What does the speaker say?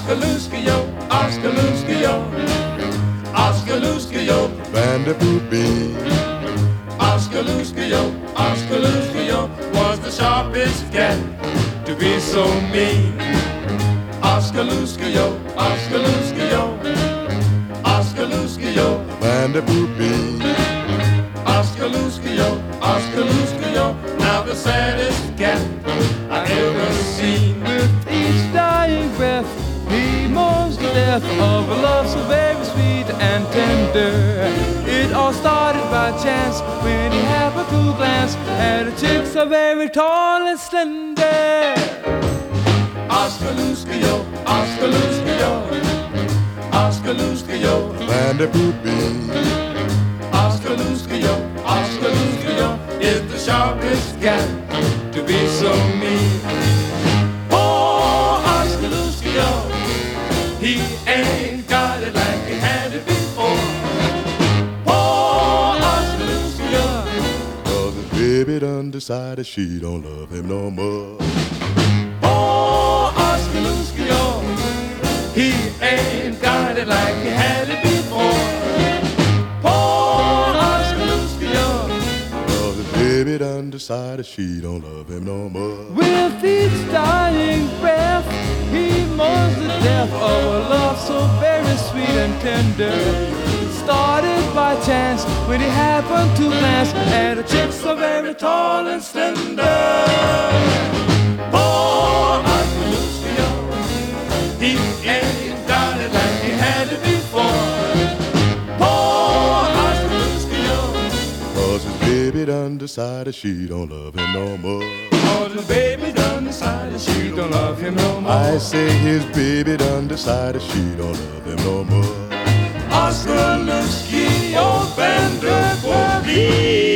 Oskaloosa-yo, Oskaloosa-yo, Oskaloosa-yo, Vanderbilt Bee. Oskaloosa-yo, Oskaloosa-yo, was the sharpest cat to be so mean. Oskaloosa-yo, Oskaloosa-yo, Oskaloosa-yo, Vanderbilt Bee. Oskaloosa-yo, Oskaloosa-yo, now the saddest cat I ever seen. With each dying breath, he mourns the death of a love so very sweet and tender. It all started by chance when he happened to glance at a chick so very tall and slender. Oskaloosa-yo, Oskaloosa-yo, Oskaloosa-yo, Vanderbilt Bee. Oskaloosa-yo, Oskaloosa-yo, is the sharpest cat to be so mean. Oh, Oskaloosa-yo, he ain't got it like he had it before. Oh, Oskaloosa-yo, 'cause his baby done decided she don't love him no more. Oh, Oskaloosa-yo, he ain't got it like he had it before. Oh, Oskaloosa-yo, 'cause his baby done decided she don't love him no more. With each dying breath, he mourns the death of a love so very sweet and tender. Started by chance when he happened to glance at a chick so very tall and slender. Oh, Oskaloosa-yo, he ain't got it like he had it before. Oh, Oskaloosa-yo, 'cause his baby done decided she don't love him no more. 'cause his baby done decided she don't love him no more. I say his baby done decided she don't love him no more. Oskaloosa-yo, Vanderbilt Bee.